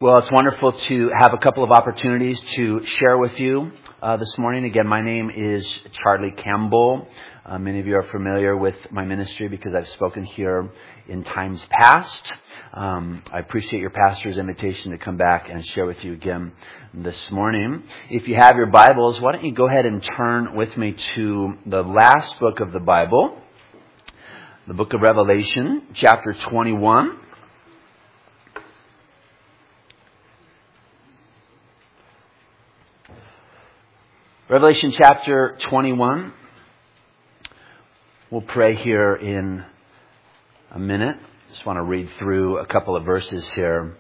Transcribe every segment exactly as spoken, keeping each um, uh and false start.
Well, it's wonderful to have a couple of opportunities to share with you uh, this morning. Again, my name is Charlie Campbell. Uh, many of you are familiar with my ministry because I've spoken here in times past. Um, I appreciate your pastor's invitation to come back and share with you again this morning. If you have your Bibles, why don't you go ahead and turn with me to the last book of the Bible, the book of Revelation, chapter twenty-one. Revelation chapter twenty-one. We'll pray here in a minute. Just want to read through a couple of verses here.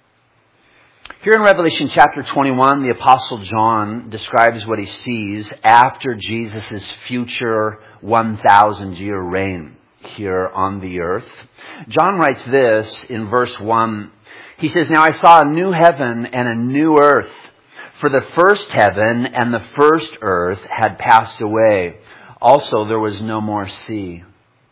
Here in Revelation chapter twenty-one, the Apostle John describes what he sees after Jesus' future one thousand year reign here on the earth. John writes this in verse one. He says, "Now I saw a new heaven and a new earth. For the first heaven and the first earth had passed away. Also there was no more sea.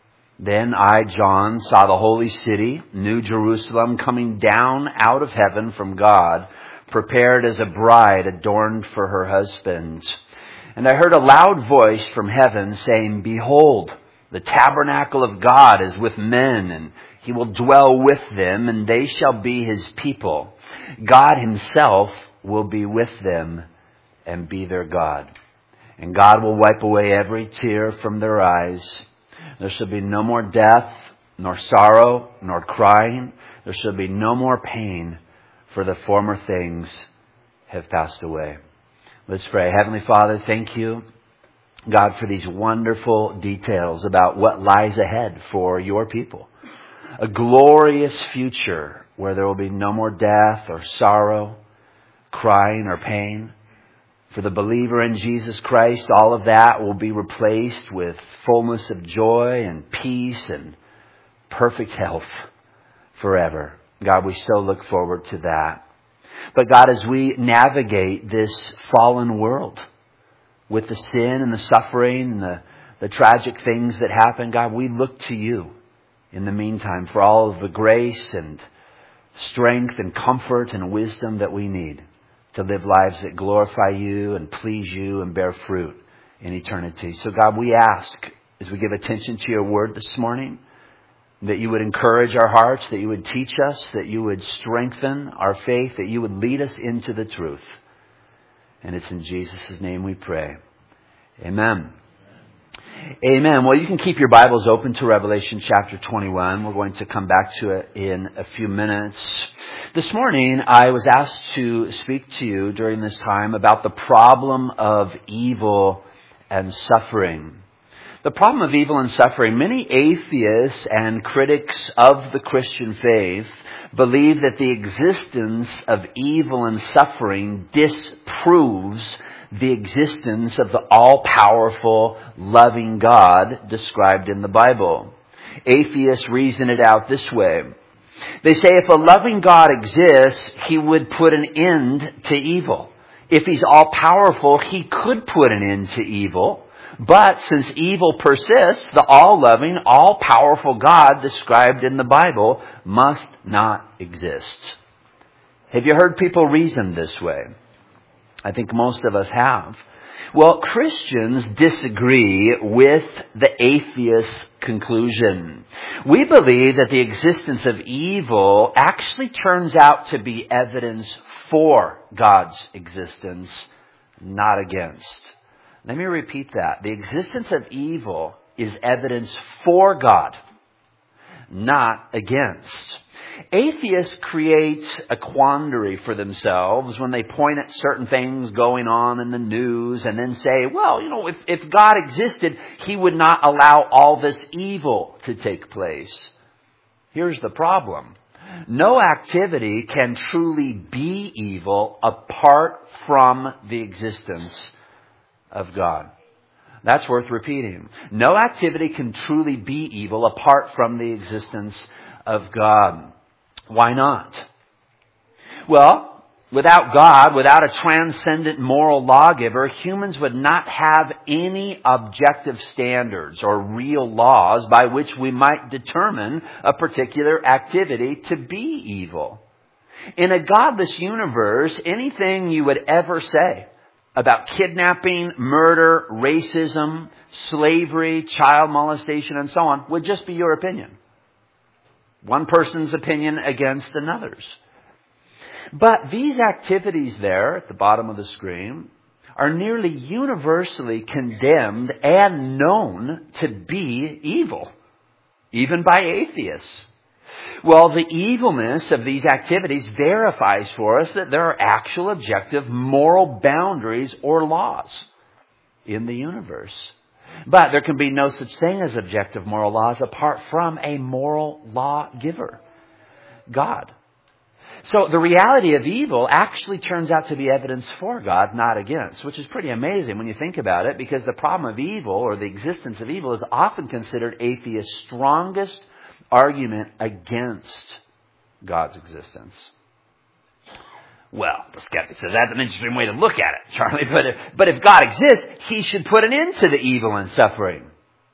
Then I, John, saw the holy city, New Jerusalem, coming down out of heaven from God, prepared as a bride adorned for her husband. And I heard a loud voice from heaven saying, 'Behold, the tabernacle of God is with men, and He will dwell with them, and they shall be His people. God Himself will be with them and be their God. And God will wipe away every tear from their eyes. There shall be no more death, nor sorrow, nor crying. There shall be no more pain, for the former things have passed away.'" Let's pray. Heavenly Father, thank you, God, for these wonderful details about what lies ahead for your people. A glorious future where there will be no more death or sorrow, crying or pain. For the believer in Jesus Christ, all of that will be replaced with fullness of joy and peace and perfect health forever. God, we so look forward to that. But God, as we navigate this fallen world with the sin and the suffering and the, the tragic things that happen, God, we look to you in the meantime for all of the grace and strength and comfort and wisdom that we need to live lives that glorify you and please you and bear fruit in eternity. So God, we ask, as we give attention to your word this morning, that you would encourage our hearts, that you would teach us, that you would strengthen our faith, that you would lead us into the truth. And it's in Jesus' name we pray. Amen. Amen. Well, you can keep your Bibles open to Revelation chapter twenty-one. We're going to come back to it in a few minutes. This morning, I was asked to speak to you during this time about the problem of evil and suffering. The problem of evil and suffering. Many atheists and critics of the Christian faith believe that the existence of evil and suffering disproves the existence of the all-powerful, loving God described in the Bible. Atheists reason it out this way. They say if a loving God exists, He would put an end to evil. If He's all-powerful, He could put an end to evil. But since evil persists, the all-loving, all-powerful God described in the Bible must not exist. Have you heard people reason this way? I think most of us have. Well, Christians disagree with the atheist conclusion. We believe that the existence of evil actually turns out to be evidence for God's existence, not against. Let me repeat that. The existence of evil is evidence for God, not against. Atheists create a quandary for themselves when they point at certain things going on in the news and then say, well, you know, if, if God existed, He would not allow all this evil to take place. Here's the problem. No activity can truly be evil apart from the existence of God. That's worth repeating. No activity can truly be evil apart from the existence of God. Why not? Well, without God, without a transcendent moral lawgiver, humans would not have any objective standards or real laws by which we might determine a particular activity to be evil. In a godless universe, anything you would ever say about kidnapping, murder, racism, slavery, child molestation, and so on would just be your opinion. One person's opinion against another's. But these activities there at the bottom of the screen are nearly universally condemned and known to be evil, even by atheists. Well, the evilness of these activities verifies for us that there are actual objective moral boundaries or laws in the universe. But there can be no such thing as objective moral laws apart from a moral lawgiver, God. So the reality of evil actually turns out to be evidence for God, not against, which is pretty amazing when you think about it, because the problem of evil, or the existence of evil, is often considered atheists' strongest argument against God's existence. Well, the skeptic says that's an interesting way to look at it, Charlie. But if, but if God exists, He should put an end to the evil and suffering.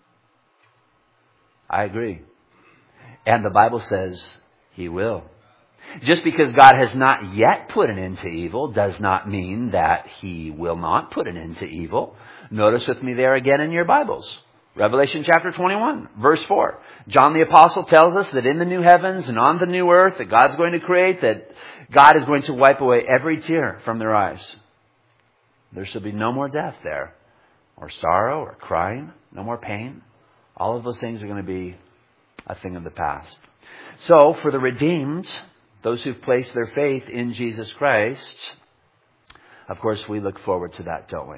I agree. And the Bible says He will. Just because God has not yet put an end to evil does not mean that He will not put an end to evil. Notice with me there again in your Bibles. Revelation chapter twenty-one, verse four. John the Apostle tells us that in the new heavens and on the new earth that God's going to create, that God is going to wipe away every tear from their eyes. There shall be no more death there, or sorrow, or crying, no more pain. All of those things are going to be a thing of the past. So, for the redeemed, those who've placed their faith in Jesus Christ, of course, we look forward to that, don't we?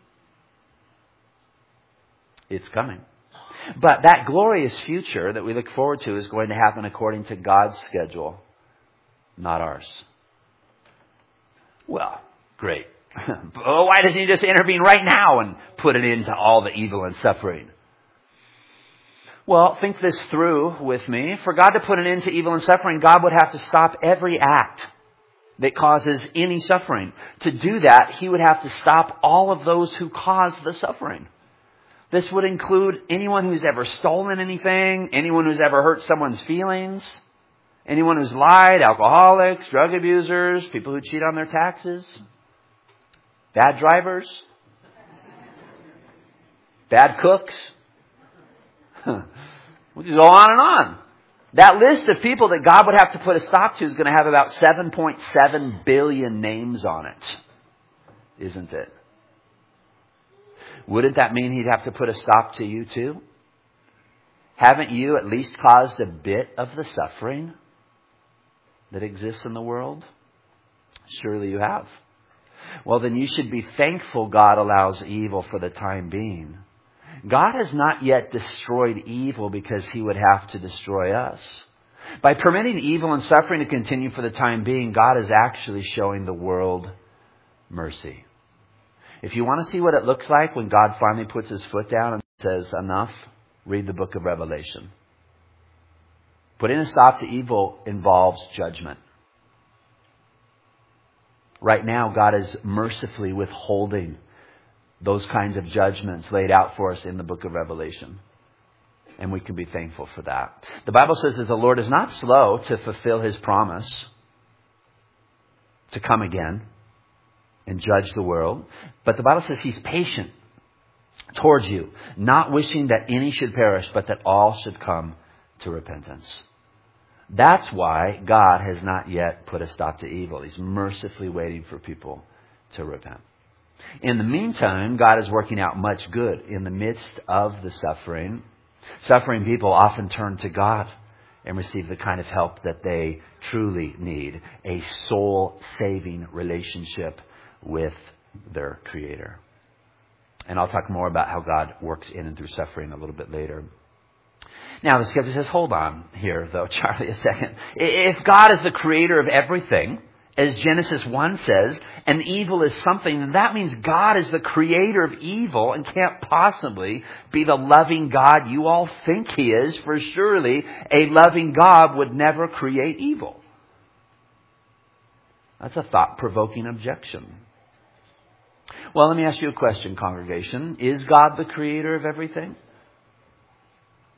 It's coming. But that glorious future that we look forward to is going to happen according to God's schedule, not ours. Well, great. Oh, why doesn't He just intervene right now and put an end to all the evil and suffering? Well, think this through with me. For God to put an end to evil and suffering, God would have to stop every act that causes any suffering. To do that, He would have to stop all of those who cause the suffering. This would include anyone who's ever stolen anything, anyone who's ever hurt someone's feelings, anyone who's lied, alcoholics, drug abusers, people who cheat on their taxes, bad drivers, bad cooks. We can go on and on. That list of people that God would have to put a stop to is going to have about seven point seven billion names on it. Isn't it? Wouldn't that mean He'd have to put a stop to you too? Haven't you at least caused a bit of the suffering that exists in the world? Surely you have. Well, then you should be thankful God allows evil for the time being. God has not yet destroyed evil because He would have to destroy us. By permitting evil and suffering to continue for the time being, God is actually showing the world mercy. If you want to see what it looks like when God finally puts His foot down and says, enough, read the book of Revelation. Putting a stop to evil involves judgment. Right now, God is mercifully withholding those kinds of judgments laid out for us in the book of Revelation. And we can be thankful for that. The Bible says that the Lord is not slow to fulfill His promise to come again and judge the world. But the Bible says He's patient towards you, not wishing that any should perish, but that all should come to repentance. That's why God has not yet put a stop to evil. He's mercifully waiting for people to repent. In the meantime, God is working out much good in the midst of the suffering. Suffering people often turn to God and receive the kind of help that they truly need. A soul-saving relationship with their Creator. And I'll talk more about how God works in and through suffering a little bit later. Now, the skeptic says, hold on here, though, Charlie, a second. If God is the creator of everything, as Genesis one says, and evil is something, then that means God is the creator of evil and can't possibly be the loving God you all think He is, for surely a loving God would never create evil. That's a thought-provoking objection. Well, let me ask you a question, congregation. Is God the creator of everything?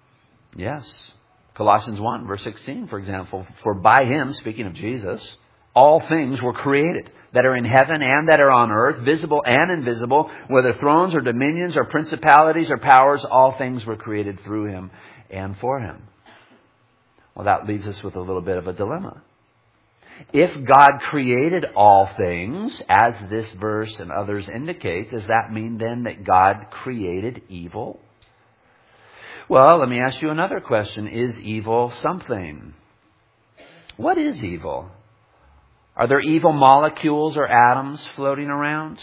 Yes. Colossians one, verse sixteen, for example. For by Him, speaking of Jesus, all things were created, that are in heaven and that are on earth, visible and invisible, whether thrones or dominions or principalities or powers, all things were created through him and for him. Well, that leaves us with a little bit of a dilemma. If God created all things, as this verse and others indicate, does that mean then that God created evil? Well, let me ask you another question. Is evil something? What is evil? Are there evil molecules or atoms floating around?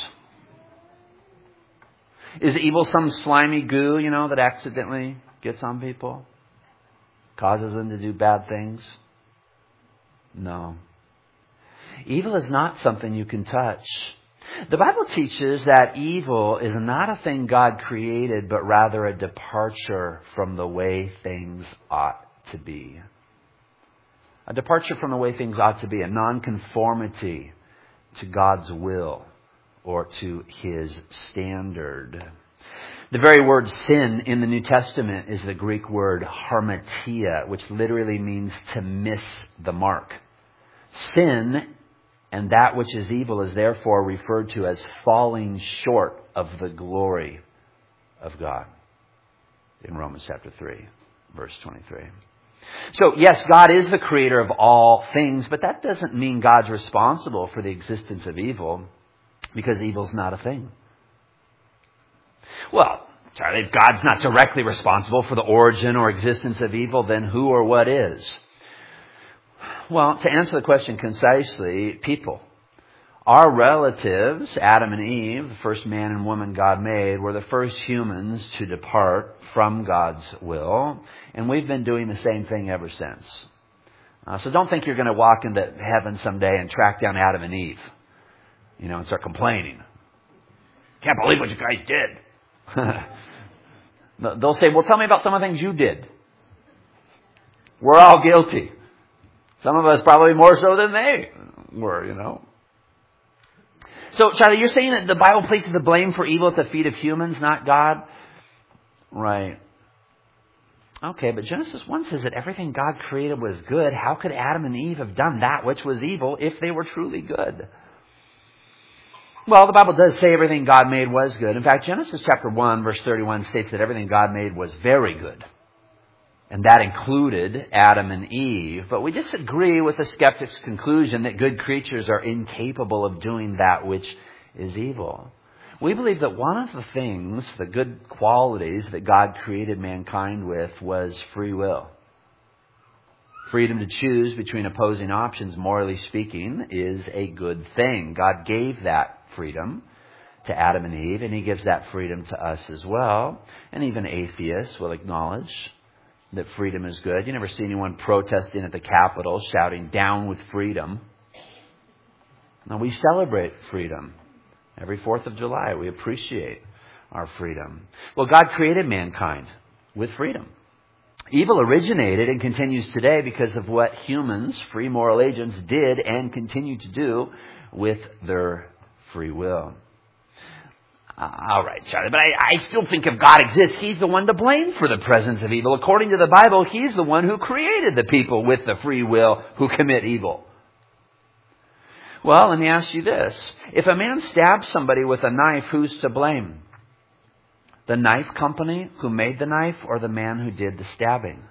Is evil some slimy goo, you know, that accidentally gets on people? Causes them to do bad things? No. Evil is not something you can touch. The Bible teaches that evil is not a thing God created, but rather a departure from the way things ought to be. A departure from the way things ought to be, a nonconformity to God's will or to His standard. The very word sin in the New Testament is the Greek word harmatia, which literally means to miss the mark. Sin and that which is evil is therefore referred to as falling short of the glory of God in Romans chapter three, verse twenty-three. So, yes, God is the creator of all things, but that doesn't mean God's responsible for the existence of evil, because evil's not a thing. Well, Charlie, if God's not directly responsible for the origin or existence of evil, then who or what is? Well, to answer the question concisely, people. Our relatives, Adam and Eve, the first man and woman God made, were the first humans to depart from God's will. And we've been doing the same thing ever since. Uh, so don't think you're going to walk into heaven someday and track down Adam and Eve, you know, and start complaining. Can't believe what you guys did. They'll say, well, tell me about some of the things you did. We're all guilty. Some of us probably more so than they were, you know. So, Charlie, you're saying that the Bible places the blame for evil at the feet of humans, not God? Right. Okay, but Genesis one says that everything God created was good. How could Adam and Eve have done that which was evil if they were truly good? Well, the Bible does say everything God made was good. In fact, Genesis chapter one, verse thirty-one states that everything God made was very good. And that included Adam and Eve. But we disagree with the skeptic's conclusion that good creatures are incapable of doing that which is evil. We believe that one of the things, the good qualities that God created mankind with, was free will. Freedom to choose between opposing options, morally speaking, is a good thing. God gave that freedom to Adam and Eve, and He gives that freedom to us as well. And even atheists will acknowledge that freedom is good. You never see anyone protesting at the Capitol shouting, "Down with freedom." Now, we celebrate freedom. Every fourth of July, we appreciate our freedom. Well, God created mankind with freedom. Evil originated and continues today because of what humans, free moral agents, did and continue to do with their free will. Uh, all right, Charlie, but I, I still think if God exists, He's the one to blame for the presence of evil. According to the Bible, He's the one who created the people with the free will who commit evil. Well, let me ask you this. If a man stabs somebody with a knife, who's to blame? The knife company who made the knife or the man who did the stabbing?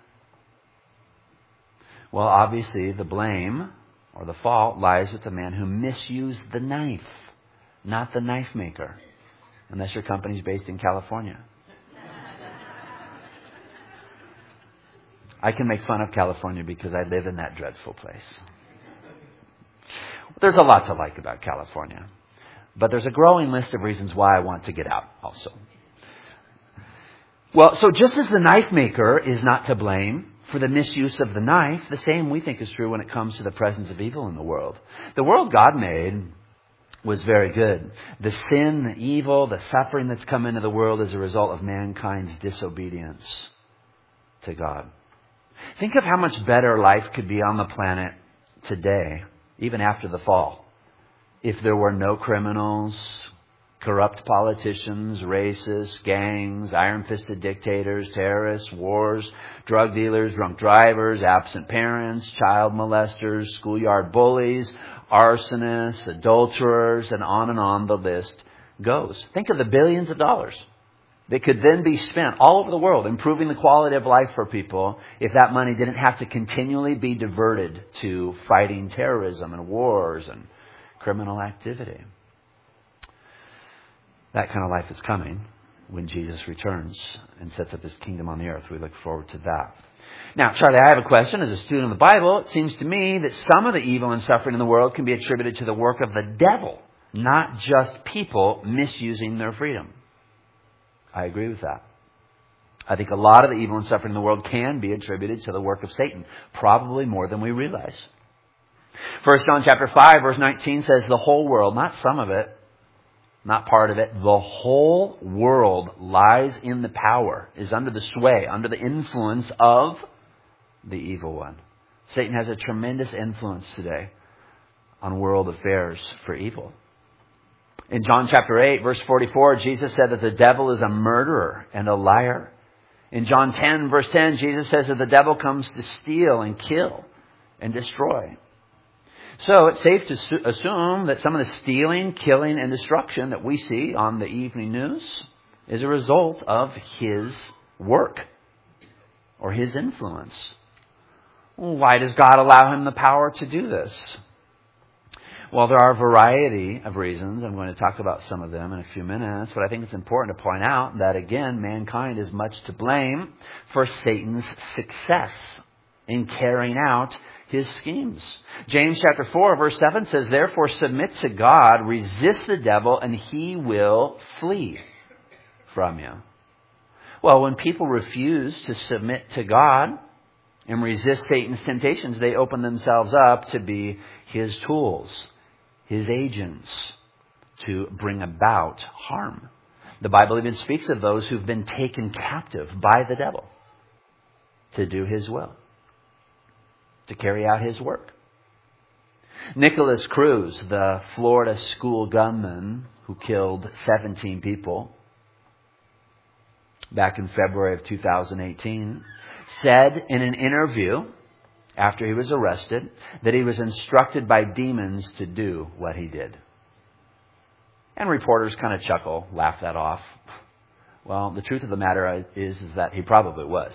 Well, obviously, the blame or the fault lies with the man who misused the knife, not the knife maker. Unless your company's based in California. I can make fun of California because I live in that dreadful place. There's a lot to like about California. But there's a growing list of reasons why I want to get out also. Well, so just as the knife maker is not to blame for the misuse of the knife, the same we think is true when it comes to the presence of evil in the world. The world God made was very good. The sin, the evil, the suffering that's come into the world as a result of mankind's disobedience to God. Think of how much better life could be on the planet today, even after the fall, if there were no criminals, Corrupt politicians, racists, gangs, iron-fisted dictators, terrorists, wars, drug dealers, drunk drivers, absent parents, child molesters, schoolyard bullies, arsonists, adulterers, and on and on the list goes. Think of the billions of dollars that could then be spent all over the world improving the quality of life for people if that money didn't have to continually be diverted to fighting terrorism and wars and criminal activity. That kind of life is coming when Jesus returns and sets up His kingdom on the earth. We look forward to that. Now, Charlie, I have a question. As a student of the Bible, it seems to me that some of the evil and suffering in the world can be attributed to the work of the devil, not just people misusing their freedom. I agree with that. I think a lot of the evil and suffering in the world can be attributed to the work of Satan, probably more than we realize. First John chapter five, verse nineteen says the whole world, not some of it, not part of it, the whole world lies in the power, is under the sway, under the influence of the evil one. Satan has a tremendous influence today on world affairs for evil. In John chapter eight, verse forty-four, Jesus said that the devil is a murderer and a liar. In John ten, verse ten, Jesus says that the devil comes to steal and kill and destroy. So it's safe to assume that some of the stealing, killing, and destruction that we see on the evening news is a result of his work or his influence. Well, why does God allow him the power to do this? Well, there are a variety of reasons. I'm going to talk about some of them in a few minutes, but I think it's important to point out that, again, mankind is much to blame for Satan's success in carrying out his schemes. James chapter four, verse seven says, therefore submit to God, resist the devil, and he will flee from you. Well, when people refuse to submit to God and resist Satan's temptations, they open themselves up to be his tools, his agents, to bring about harm. The Bible even speaks of those who've been taken captive by the devil to do his will, to carry out his work. Nicholas Cruz, the Florida school gunman who killed seventeen people back in February of two thousand eighteen, said in an interview after he was arrested that he was instructed by demons to do what he did. And reporters kind of chuckle, laugh that off. Well, the truth of the matter is, is that he probably was.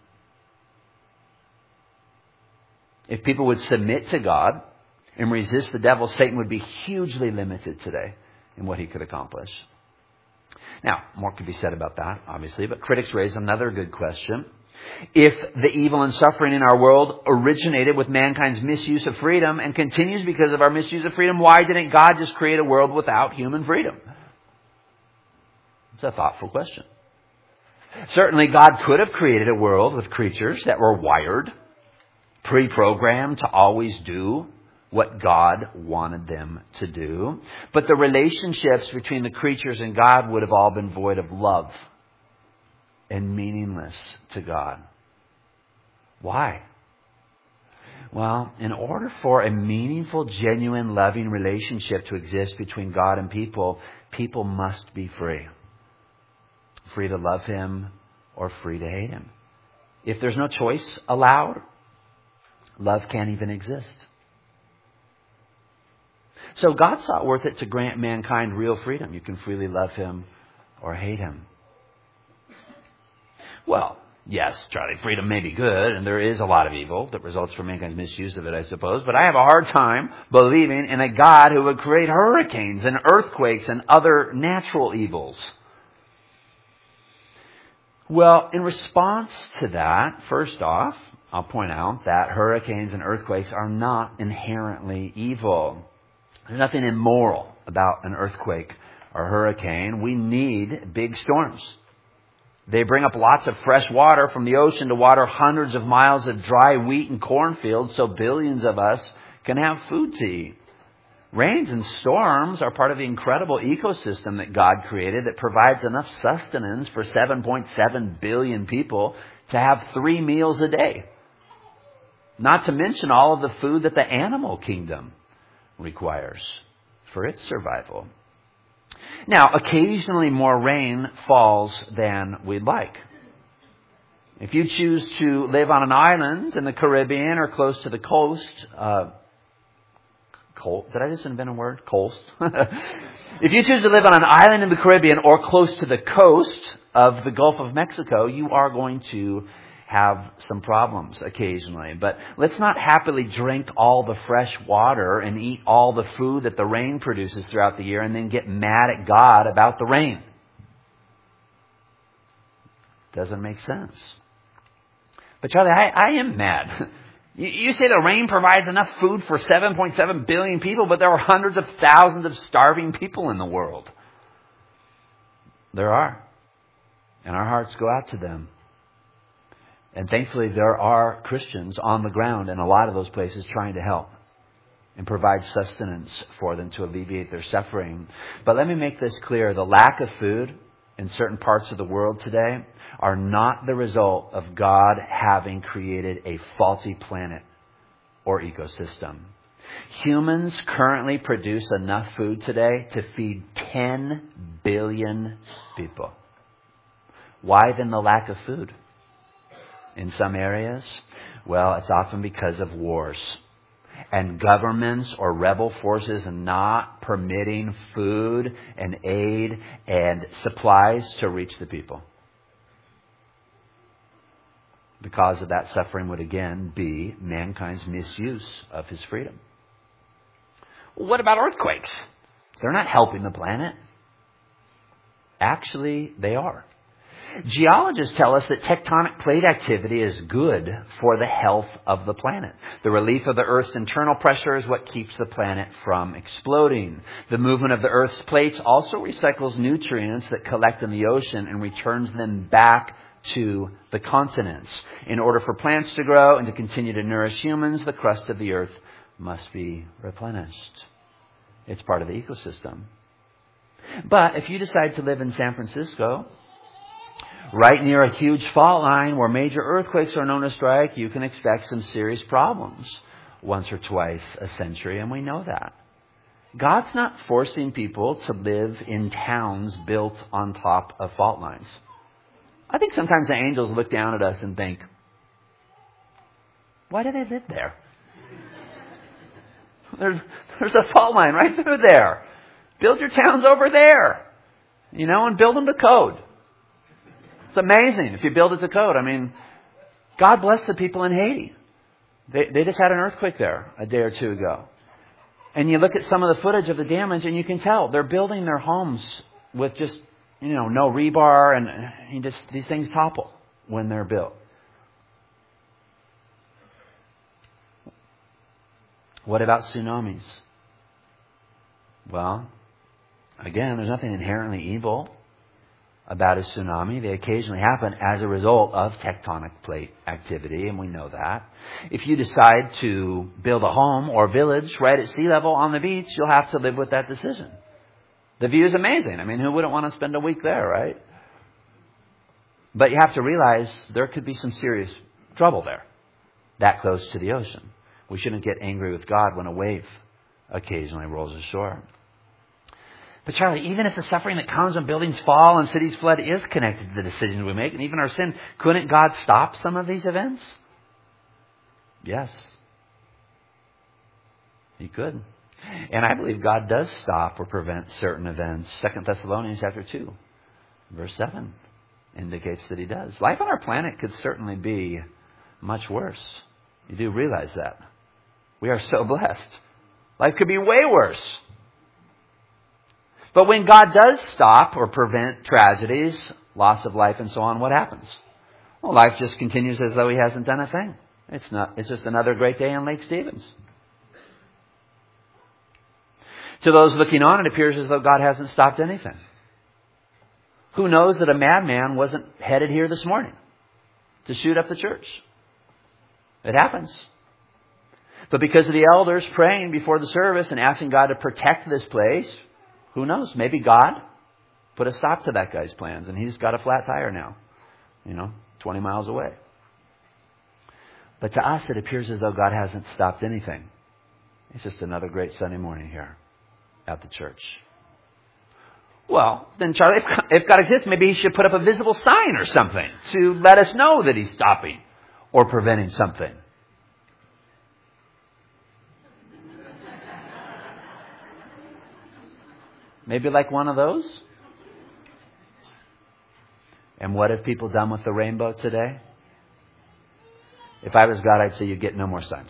If people would submit to God and resist the devil, Satan would be hugely limited today in what he could accomplish. Now, more could be said about that, obviously, but critics raise another good question. If the evil and suffering in our world originated with mankind's misuse of freedom and continues because of our misuse of freedom, why didn't God just create a world without human freedom? It's a thoughtful question. Certainly, God could have created a world with creatures that were wired, pre-programmed to always do what God wanted them to do. But the relationships between the creatures and God would have all been void of love and meaningless to God. Why? Well, in order for a meaningful, genuine, loving relationship to exist between God and people, people must be free. Free to love Him or free to hate Him. If there's no choice allowed, love can't even exist. So God saw it worth it to grant mankind real freedom. You can freely love Him or hate Him. Well, yes, Charlie, freedom may be good, and there is a lot of evil that results from mankind's misuse of it, I suppose. But I have a hard time believing in a God who would create hurricanes and earthquakes and other natural evils. Well, in response to that, first off, I'll point out that hurricanes and earthquakes are not inherently evil. There's nothing immoral about an earthquake or hurricane. We need big storms. They bring up lots of fresh water from the ocean to water hundreds of miles of dry wheat and cornfields so billions of us can have food to eat. Rains and storms are part of the incredible ecosystem that God created that provides enough sustenance for seven point seven billion people to have three meals a day. Not to mention all of the food that the animal kingdom requires for its survival. Now, occasionally more rain falls than we'd like. If you choose to live on an island in the Caribbean or close to the coast, uh, coast, did I just invent a word? Coast? If you choose to live on an island in the Caribbean or close to the coast of the Gulf of Mexico, you are going to have some problems occasionally. But let's not happily drink all the fresh water and eat all the food that the rain produces throughout the year and then get mad at God about the rain. Doesn't make sense. But Charlie, I, I am mad. You, you say the rain provides enough food for seven point seven billion people, but there are hundreds of thousands of starving people in the world. There are. And our hearts go out to them. And thankfully, there are Christians on the ground in a lot of those places trying to help and provide sustenance for them to alleviate their suffering. But let me make this clear. The lack of food in certain parts of the world today are not the result of God having created a faulty planet or ecosystem. Humans currently produce enough food today to feed ten billion people. Why then the lack of food? In some areas, well, it's often because of wars and governments or rebel forces not permitting food and aid and supplies to reach the people. The cause of that suffering would again be mankind's misuse of his freedom. Well, what about earthquakes? They're not helping the planet. Actually, they are. Geologists tell us that tectonic plate activity is good for the health of the planet. The relief of the Earth's internal pressure is what keeps the planet from exploding. The movement of the Earth's plates also recycles nutrients that collect in the ocean and returns them back to the continents. In order for plants to grow and to continue to nourish humans, the crust of the Earth must be replenished. It's part of the ecosystem. But if you decide to live in San Francisco, right near a huge fault line where major earthquakes are known to strike, you can expect some serious problems once or twice a century, and we know that. God's not forcing people to live in towns built on top of fault lines. I think sometimes the angels look down at us and think, why do they live there? There's, there's a fault line right through there. Build your towns over there, you know, and build them to code. It's amazing if you build it to code. I mean, God bless the people in Haiti. They, they just had an earthquake there a day or two ago. And you look at some of the footage of the damage and you can tell they're building their homes with just, you know, no rebar, and, and just these things topple when they're built. What about tsunamis? Well, again, there's nothing inherently evil about a tsunami. They occasionally happen as a result of tectonic plate activity, and we know that. If you decide to build a home or village right at sea level on the beach, you'll have to live with that decision. The view is amazing. I mean, who wouldn't want to spend a week there, right? But you have to realize there could be some serious trouble there, that close to the ocean. We shouldn't get angry with God when a wave occasionally rolls ashore. But Charlie, even if the suffering that comes when buildings fall and cities flood is connected to the decisions we make and even our sin, couldn't God stop some of these events? Yes. He could. And I believe God does stop or prevent certain events. Second Thessalonians chapter two, verse seven indicates that He does. Life on our planet could certainly be much worse. You do realize that. We are so blessed. Life could be way worse. But when God does stop or prevent tragedies, loss of life and so on, what happens? Well, life just continues as though He hasn't done a thing. It's not. It's just another great day in Lake Stevens. To those looking on, it appears as though God hasn't stopped anything. Who knows that a madman wasn't headed here this morning to shoot up the church? It happens. But because of the elders praying before the service and asking God to protect this place, who knows? Maybe God put a stop to that guy's plans and he's got a flat tire now, you know, twenty miles away. But to us, it appears as though God hasn't stopped anything. It's just another great Sunday morning here at the church. Well, then Charlie, if, if God exists, maybe he should put up a visible sign or something to let us know that he's stopping or preventing something. Maybe like one of those? And what have people done with the rainbow today? If I was God, I'd say you get no more signs.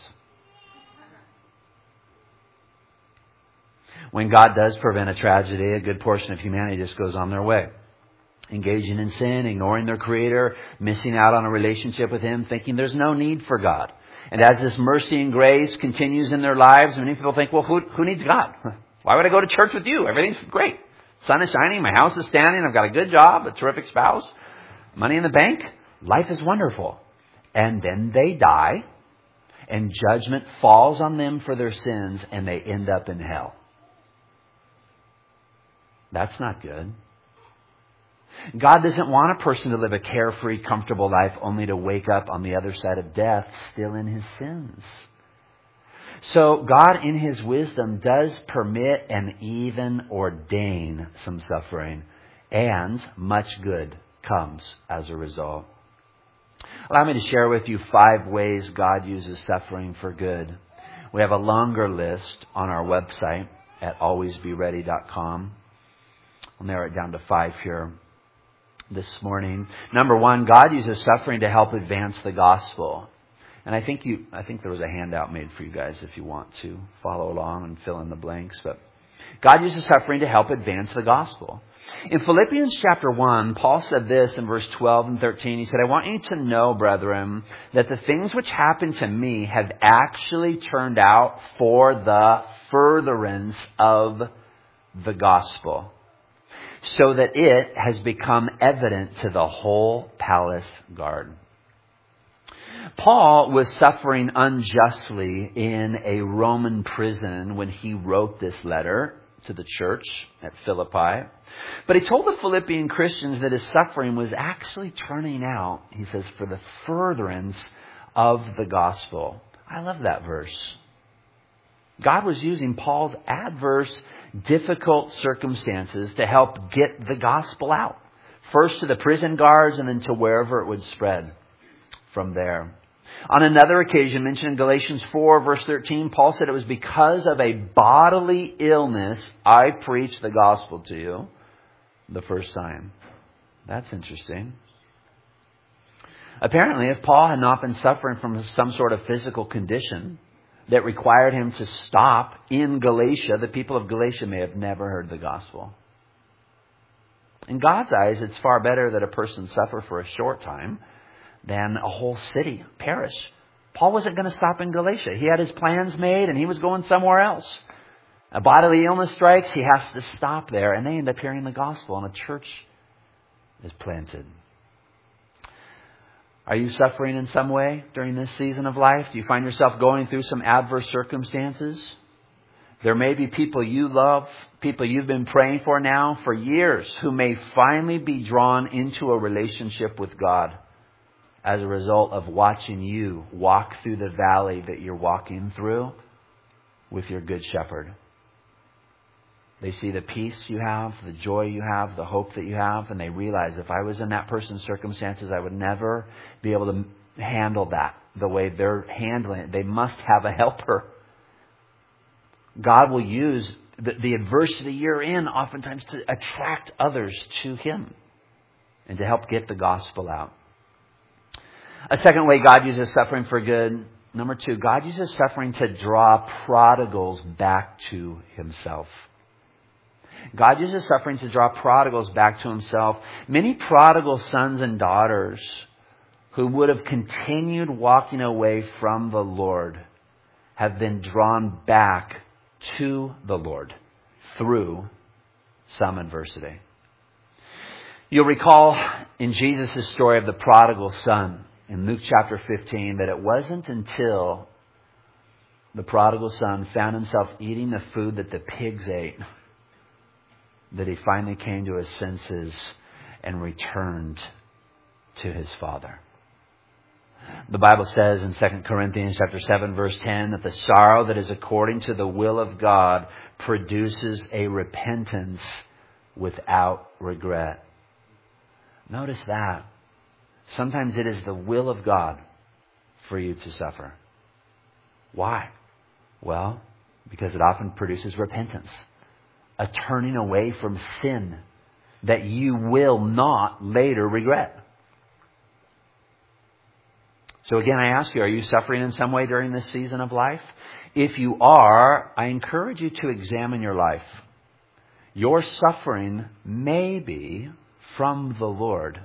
When God does prevent a tragedy, a good portion of humanity just goes on their way. Engaging in sin, ignoring their Creator, missing out on a relationship with Him, thinking there's no need for God. And as this mercy and grace continues in their lives, many people think, well, who, who needs God? Why would I go to church with you? Everything's great. Sun is shining, my house is standing, I've got a good job, a terrific spouse, money in the bank. Life is wonderful. And then they die, and judgment falls on them for their sins, and they end up in hell. That's not good. God doesn't want a person to live a carefree, comfortable life only to wake up on the other side of death still in his sins. So God, in His wisdom, does permit and even ordain some suffering, and much good comes as a result. Allow me to share with you five ways God uses suffering for good. We have a longer list on our website at always be ready dot com. I'll narrow it down to five here this morning. Number one, God uses suffering to help advance the gospel. And I think you, I think there was a handout made for you guys if you want to follow along and fill in the blanks. But God uses suffering to help advance the gospel. In Philippians chapter one, Paul said this in verse twelve and thirteen. He said, I want you to know, brethren, that the things which happened to me have actually turned out for the furtherance of the gospel, so that it has become evident to the whole palace guard. Paul was suffering unjustly in a Roman prison when he wrote this letter to the church at Philippi. But he told the Philippian Christians that his suffering was actually turning out, he says, for the furtherance of the gospel. I love that verse. God was using Paul's adverse, difficult circumstances to help get the gospel out. First to the prison guards and then to wherever it would spread from there. On another occasion, mentioned in Galatians four, verse thirteen, Paul said, it was because of a bodily illness I preached the gospel to you the first time. That's interesting. Apparently, if Paul had not been suffering from some sort of physical condition that required him to stop in Galatia, the people of Galatia may have never heard the gospel. In God's eyes, it's far better that a person suffer for a short time than a whole city perish. Paul wasn't going to stop in Galatia. He had his plans made and he was going somewhere else. A bodily illness strikes, he has to stop there, and they end up hearing the gospel and a church is planted. Are you suffering in some way during this season of life? Do you find yourself going through some adverse circumstances? There may be people you love, people you've been praying for now for years, who may finally be drawn into a relationship with God as a result of watching you walk through the valley that you're walking through with your good shepherd. They see the peace you have, the joy you have, the hope that you have, and they realize if I was in that person's circumstances, I would never be able to handle that the way they're handling it. They must have a helper. God will use the, the adversity you're in oftentimes to attract others to Him and to help get the gospel out. A second way God uses suffering for good. Number two, God uses suffering to draw prodigals back to Himself. God uses suffering to draw prodigals back to Himself. Many prodigal sons and daughters who would have continued walking away from the Lord have been drawn back to the Lord through some adversity. You'll recall in Jesus' story of the prodigal son in Luke chapter fifteen that it wasn't until the prodigal son found himself eating the food that the pigs ate that he finally came to his senses and returned to his father. The Bible says in Second Corinthians chapter seven, verse ten, that the sorrow that is according to the will of God produces a repentance without regret. Notice that. Sometimes it is the will of God for you to suffer. Why? Well, because it often produces repentance. A turning away from sin that you will not later regret. So again, I ask you, are you suffering in some way during this season of life? If you are, I encourage you to examine your life. Your suffering may be from the Lord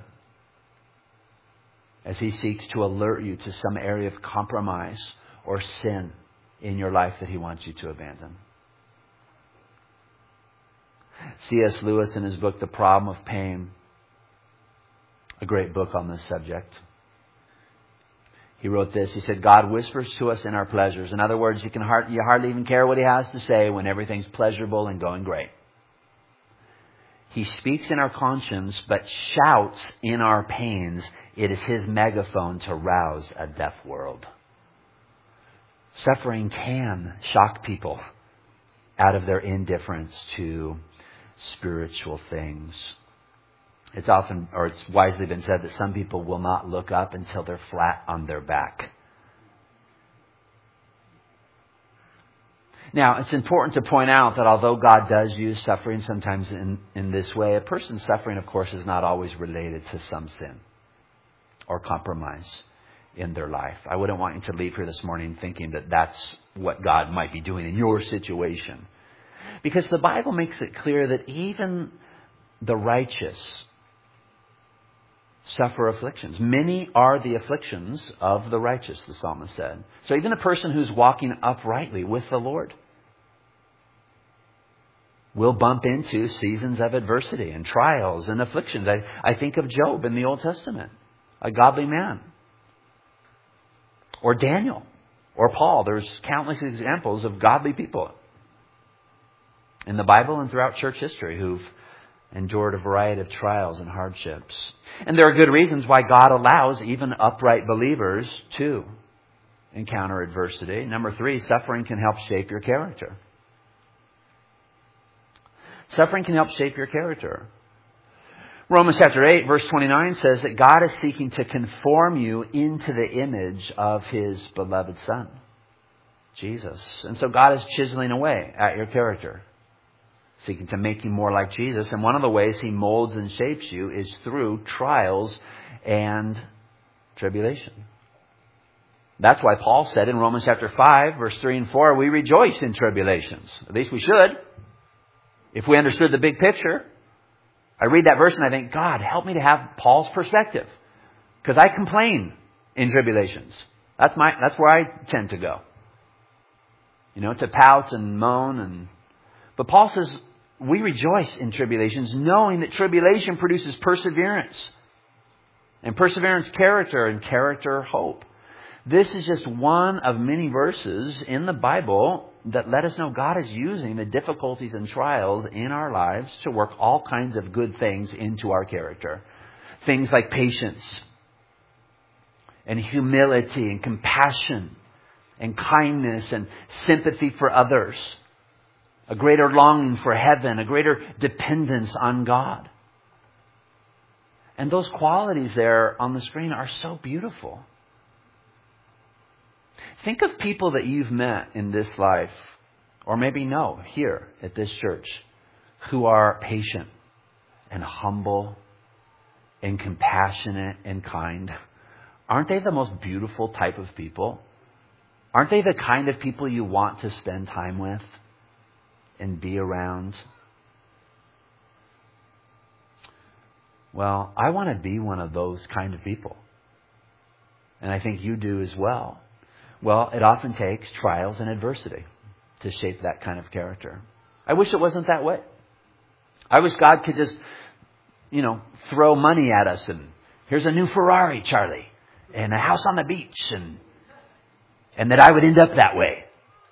as He seeks to alert you to some area of compromise or sin in your life that He wants you to abandon. C S Lewis, in his book, The Problem of Pain, a great book on this subject, he wrote this. He said, God whispers to us in our pleasures. In other words, you can hard, you hardly even care what He has to say when everything's pleasurable and going great. He speaks in our conscience, but shouts in our pains. It is His megaphone to rouse a deaf world. Suffering can shock people out of their indifference to spiritual things. It's often, or it's wisely been said, that some people will not look up until they're flat on their back. Now, it's important to point out that although God does use suffering sometimes in, in this way, a person's suffering, of course, is not always related to some sin or compromise in their life. I wouldn't want you to leave here this morning thinking that that's what God might be doing in your situation. Because the Bible makes it clear that even the righteous suffer afflictions. Many are the afflictions of the righteous, the psalmist said. So even a person who's walking uprightly with the Lord will bump into seasons of adversity and trials and afflictions. I, I think of Job in the Old Testament, a godly man. Or Daniel, or Paul. There's countless examples of godly people in the Bible and throughout church history who've endured a variety of trials and hardships. And there are good reasons why God allows even upright believers to encounter adversity. Number three, suffering can help shape your character. Suffering can help shape your character. Romans chapter eight, verse twenty-nine says that God is seeking to conform you into the image of His beloved Son, Jesus. And so God is chiseling away at your character, seeking to make you more like Jesus. And one of the ways He molds and shapes you is through trials and tribulation. That's why Paul said in Romans chapter five, verse three and four, we rejoice in tribulations. At least we should, if we understood the big picture. I read that verse and I think, God, help me to have Paul's perspective. Because I complain in tribulations. That's my, that's where I tend to go. You know, to pout and moan. and. But Paul says, we rejoice in tribulations, knowing that tribulation produces perseverance. And perseverance, character, and character, hope. This is just one of many verses in the Bible that let us know God is using the difficulties and trials in our lives to work all kinds of good things into our character. Things like patience and humility and compassion and kindness and sympathy for others. A greater longing for heaven, a greater dependence on God. And those qualities there on the screen are so beautiful. Think of people that you've met in this life, or maybe know here at this church, who are patient and humble and compassionate and kind. Aren't they the most beautiful type of people? Aren't they the kind of people you want to spend time with and be around? Well, I want to be one of those kind of people. And I think you do as well. Well, it often takes trials and adversity to shape that kind of character. I wish it wasn't that way. I wish God could just, you know, throw money at us and here's a new Ferrari, Charlie, and a house on the beach, and and that I would end up that way.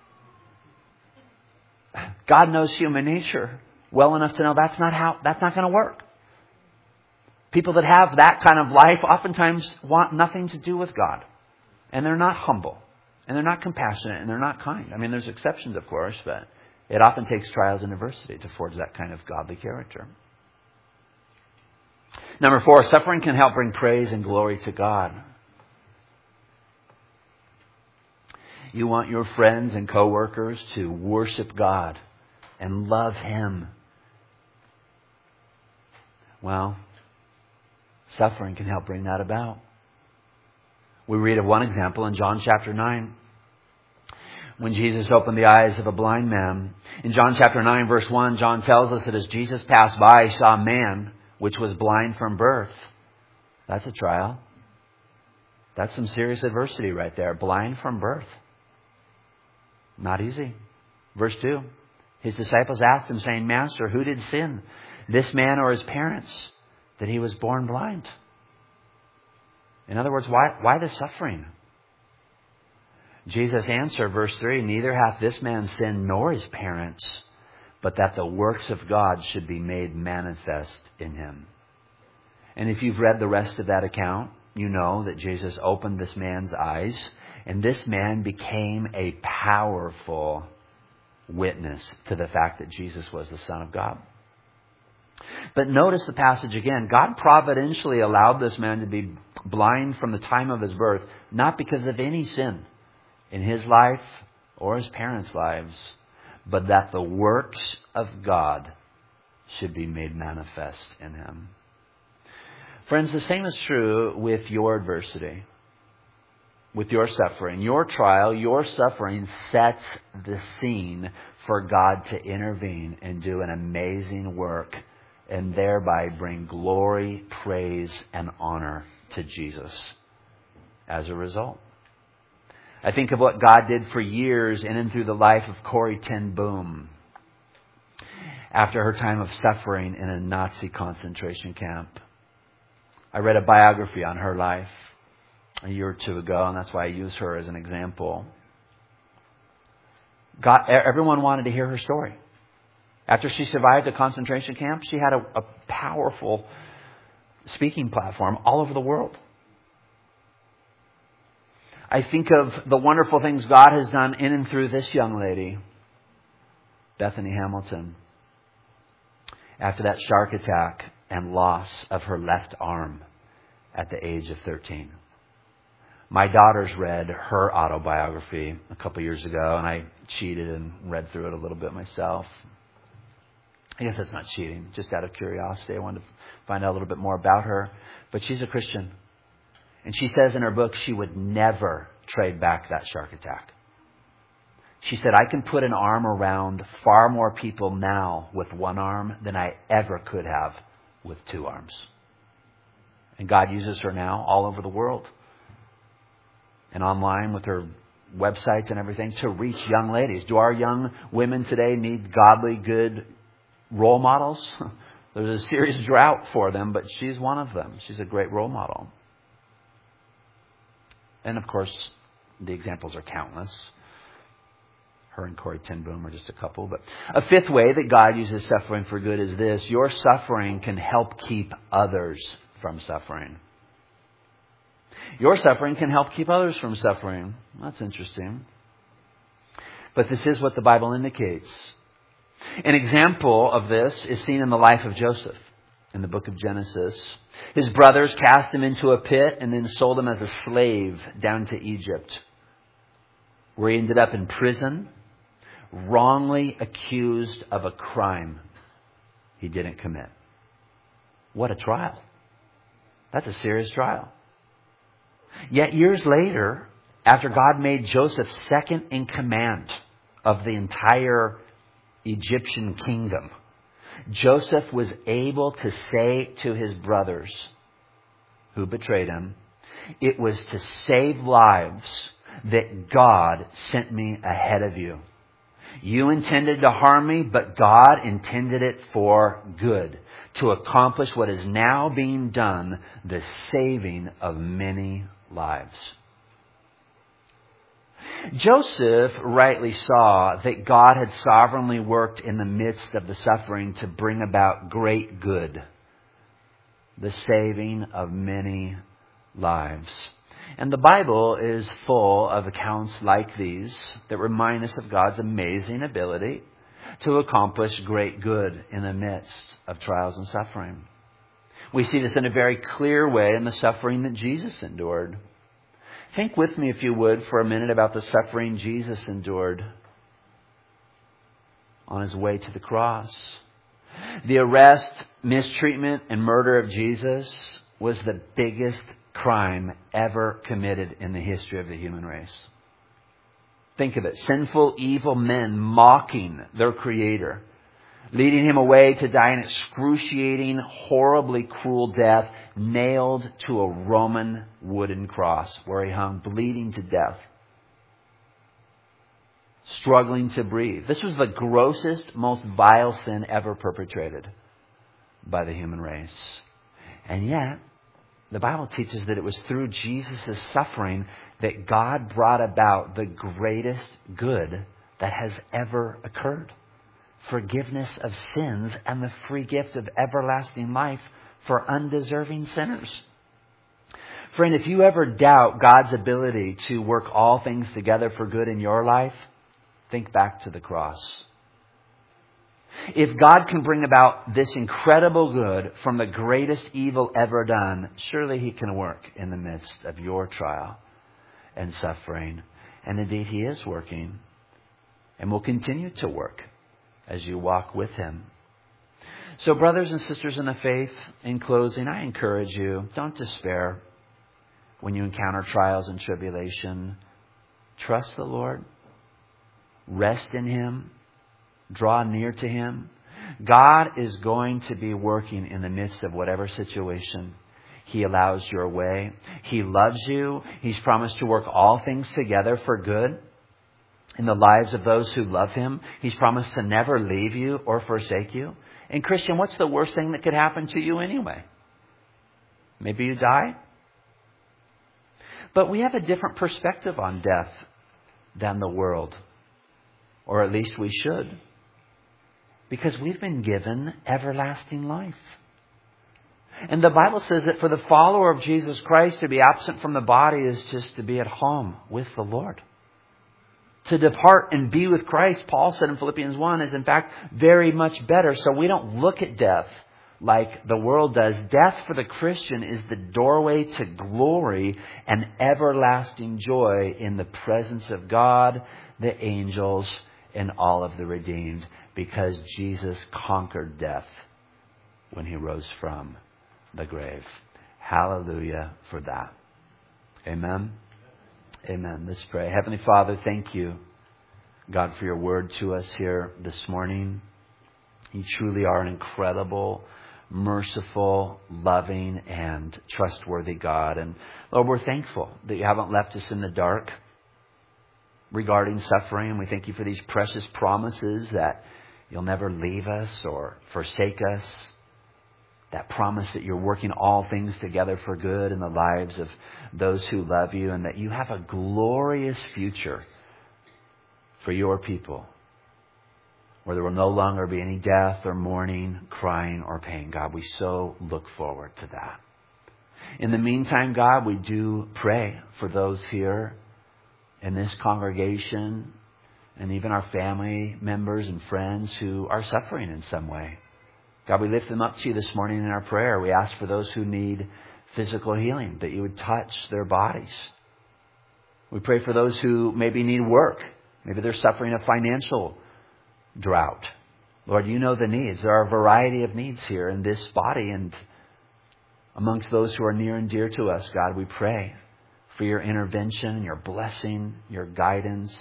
God knows human nature well enough to know that's not how, that's not going to work. People that have that kind of life oftentimes want nothing to do with God. And they're not humble. And they're not compassionate. And they're not kind. I mean, there's exceptions, of course, but it often takes trials and adversity to forge that kind of godly character. Number four, suffering can help bring praise and glory to God. You want your friends and coworkers to worship God and love Him. Well, suffering can help bring that about. We read of one example in John chapter nine. When Jesus opened the eyes of a blind man. In John chapter nine, verse one, John tells us that as Jesus passed by, he saw a man which was blind from birth. That's a trial. That's some serious adversity right there. Blind from birth. Not easy. Verse two, his disciples asked him, saying, Master, who did sin, this man or his parents, that he was born blind? In other words, why, why the suffering? Jesus answered, verse three, neither hath this man sinned nor his parents, but that the works of God should be made manifest in him. And if you've read the rest of that account, you know that Jesus opened this man's eyes, and this man became a powerful witness to the fact that Jesus was the Son of God. But notice the passage again. God providentially allowed this man to be blind from the time of his birth, not because of any sin in his life or his parents' lives, but that the works of God should be made manifest in him. Friends, the same is true with your adversity, with your suffering. Your trial, your suffering sets the scene for God to intervene and do an amazing work and thereby bring glory, praise, and honor to Jesus as a result. I think of what God did for years in and through the life of Corrie ten Boom after her time of suffering in a Nazi concentration camp. I read a biography on her life a year or two ago, and that's why I use her as an example. God, everyone wanted to hear her story. After she survived a concentration camp, she had a, a powerful speaking platform all over the world. I think of the wonderful things God has done in and through this young lady, Bethany Hamilton, after that shark attack and loss of her left arm at the age of thirteen. My daughters read her autobiography a couple years ago, and I cheated and read through it a little bit myself. I guess that's not cheating, just out of curiosity. I wanted to find out a little bit more about her. But she's a Christian. And she says in her book she would never trade back that shark attack. She said, I can put an arm around far more people now with one arm than I ever could have with two arms. And God uses her now all over the world and online with her websites and everything to reach young ladies. Do our young women today need godly, good role models? There's a serious drought for them, but she's one of them. She's a great role model. And of course, the examples are countless. Her and Corrie ten Boom are just a couple. But a fifth way that God uses suffering for good is this. Your suffering can help keep others from suffering. Your suffering can help keep others from suffering. That's interesting. But this is what the Bible indicates. An example of this is seen in the life of Joseph in the book of Genesis. His brothers cast him into a pit and then sold him as a slave down to Egypt, where he ended up in prison, wrongly accused of a crime he didn't commit. What a trial. That's a serious trial. Yet years later, after God made Joseph second in command of the entire Egyptian kingdom, Joseph was able to say to his brothers who betrayed him, it was to save lives that God sent me ahead of you. You intended to harm me, but God intended it for good, to accomplish what is now being done, the saving of many lives. Joseph rightly saw that God had sovereignly worked in the midst of the suffering to bring about great good, the saving of many lives. And the Bible is full of accounts like these that remind us of God's amazing ability to accomplish great good in the midst of trials and suffering. We see this in a very clear way in the suffering that Jesus endured. Think with me, if you would, for a minute about the suffering Jesus endured on his way to the cross. The arrest, mistreatment, and murder of Jesus was the biggest crime ever committed in the history of the human race. Think of it. Sinful, evil men mocking their Creator, leading him away to die an excruciating, horribly cruel death, nailed to a Roman wooden cross where he hung bleeding to death, struggling to breathe. This was the grossest, most vile sin ever perpetrated by the human race. And yet, the Bible teaches that it was through Jesus' suffering that God brought about the greatest good that has ever occurred. Forgiveness of sins and the free gift of everlasting life for undeserving sinners. Friend, if you ever doubt God's ability to work all things together for good in your life, think back to the cross. If God can bring about this incredible good from the greatest evil ever done, surely He can work in the midst of your trial and suffering. And indeed, He is working and will continue to work as you walk with Him. So brothers and sisters in the faith, in closing, I encourage you, don't despair when you encounter trials and tribulation. Trust the Lord. Rest in Him. Draw near to Him. God is going to be working in the midst of whatever situation He allows your way. He loves you. He's promised to work all things together for good in the lives of those who love Him. He's promised to never leave you or forsake you. And Christian, what's the worst thing that could happen to you anyway? Maybe you die. But we have a different perspective on death than the world. Or at least we should. Because we've been given everlasting life. And the Bible says that for the follower of Jesus Christ, to be absent from the body is just to be at home with the Lord. To depart and be with Christ, Paul said in Philippians one, is in fact very much better. So we don't look at death like the world does. Death for the Christian is the doorway to glory and everlasting joy in the presence of God, the angels, and all of the redeemed. Because Jesus conquered death when He rose from the grave. Hallelujah for that. Amen. Amen. Let's pray. Heavenly Father, thank you, God, for your word to us here this morning. You truly are an incredible, merciful, loving, and trustworthy God. And Lord, we're thankful that you haven't left us in the dark regarding suffering. We thank you for these precious promises that you'll never leave us or forsake us. That promise that you're working all things together for good in the lives of those who love you, and that you have a glorious future for your people, where there will no longer be any death or mourning, crying or pain. God, we so look forward to that. In the meantime, God, we do pray for those here in this congregation and even our family members and friends who are suffering in some way. God, we lift them up to you this morning in our prayer. We ask for those who need physical healing, that you would touch their bodies. We pray for those who maybe need work. Maybe they're suffering a financial drought. Lord, you know the needs. There are a variety of needs here in this body, and amongst those who are near and dear to us, God, we pray for your intervention, your blessing, your guidance,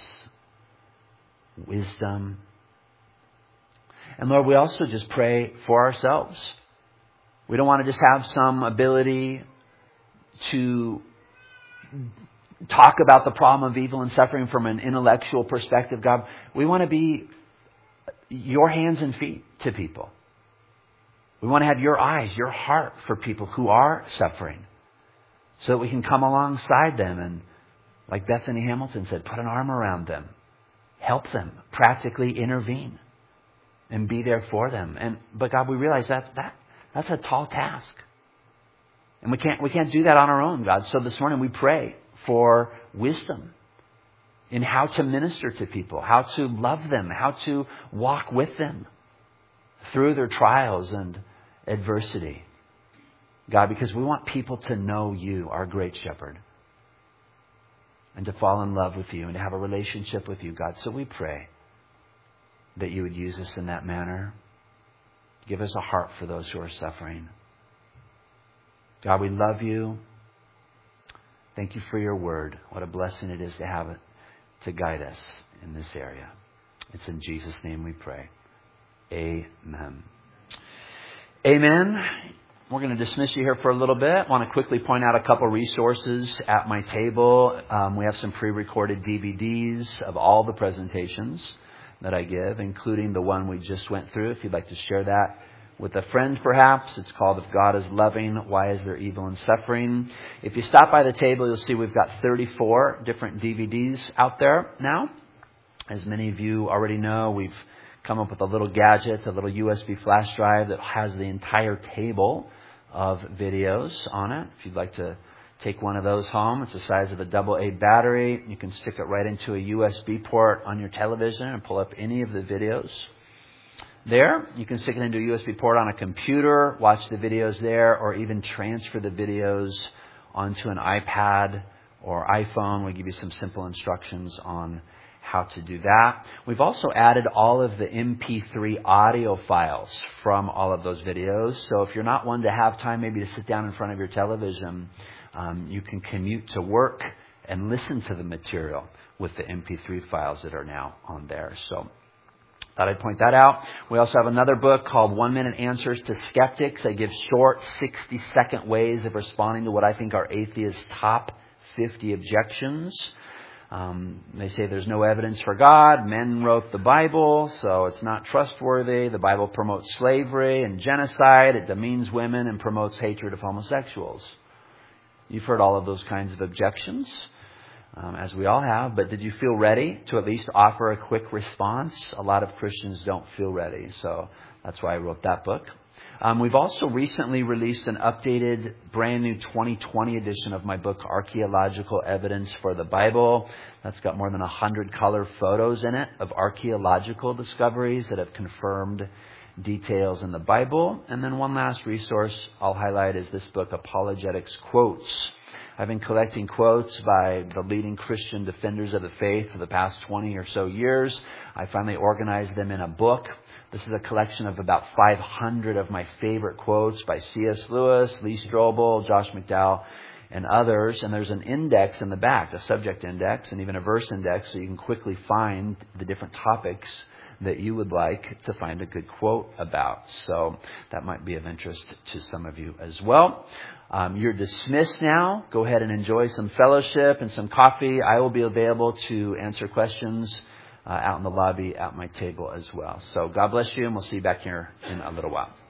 wisdom. And Lord, we also just pray for ourselves. We don't want to just have some ability to talk about the problem of evil and suffering from an intellectual perspective, God. We want to be your hands and feet to people. We want to have your eyes, your heart for people who are suffering, so that we can come alongside them and, like Bethany Hamilton said, put an arm around them, help them, practically intervene, and be there for them. And but God, we realize that that that's a tall task, and we can't we can't do that on our own, God. So this morning we pray for wisdom in how to minister to people, how to love them, how to walk with them through their trials and adversity. God, because we want people to know you, our great shepherd, and to fall in love with you and to have a relationship with you, God. So we pray that you would use us in that manner. Give us a heart for those who are suffering. God, we love you. Thank you for your word. What a blessing it is to have it to guide us in this area. It's in Jesus' name we pray. Amen. Amen. We're going to dismiss you here for a little bit. I want to quickly point out a couple resources at my table. Um, we have some pre-recorded D V Ds of all the presentations that I give, including the one we just went through. If you'd like to share that with a friend, perhaps. It's called If God is Loving, Why Is There Evil and Suffering? If you stop by the table, you'll see we've got thirty-four different D V Ds out there now. As many of you already know, we've come up with a little gadget, a little U S B flash drive that has the entire table of videos on it. If you'd like to take one of those home, it's the size of a double A battery. You can stick it right into a U S B port on your television and pull up any of the videos there. You can stick it into a U S B port on a computer, watch the videos there, or even transfer the videos onto an iPad or iPhone. We give you some simple instructions on how to do that. We've also added all of the M P three audio files from all of those videos. So if you're not one to have time maybe to sit down in front of your television, um, you can commute to work and listen to the material with the M P three files that are now on there. So thought I'd point that out. We also have another book called One Minute Answers to Skeptics. I give short sixty second ways of responding to what I think are atheists' top fifty objections. Um, they say there's no evidence for God. Men wrote the Bible, so it's not trustworthy. The Bible promotes slavery and genocide. It demeans women and promotes hatred of homosexuals. You've heard all of those kinds of objections, um, as we all have. But did you feel ready to at least offer a quick response? A lot of Christians don't feel ready, so that's why I wrote that book. Um, we've also recently released an updated, brand new twenty twenty edition of my book, Archaeological Evidence for the Bible. That's got more than one hundred color photos in it of archaeological discoveries that have confirmed details in the Bible. And then one last resource I'll highlight is this book, Apologetics Quotes. I've been collecting quotes by the leading Christian defenders of the faith for the past twenty or so years. I finally organized them in a book. This is a collection of about five hundred of my favorite quotes by C S Lewis, Lee Strobel, Josh McDowell, and others. And there's an index in the back, a subject index, and even a verse index, so you can quickly find the different topics that you would like to find a good quote about. So that might be of interest to some of you as well. Um, you're dismissed now. Go ahead and enjoy some fellowship and some coffee. I will be available to answer questions uh, out in the lobby at my table as well. So God bless you, and we'll see you back here in a little while.